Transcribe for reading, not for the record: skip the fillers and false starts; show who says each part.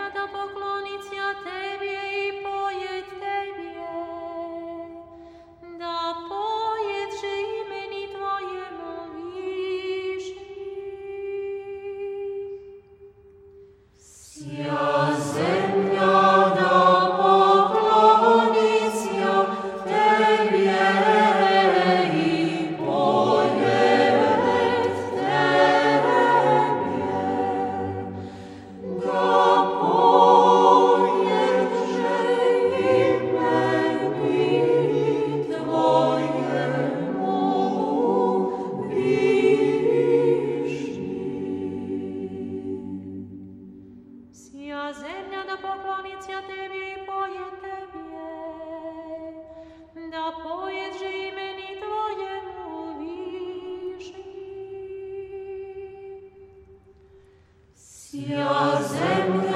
Speaker 1: da poklonitja Tebje i pojet Tebje, da pojet že imeni Tvojemu višnji. Sja zemlja da poklonitja Tebje i pojet Tebje, da pojet že imeni Tvojemu višnji. Sja zemlja da poklonitja Tebje i pojet Tebje, da pojet že imeni Tvojemu višnji. Sja zemlja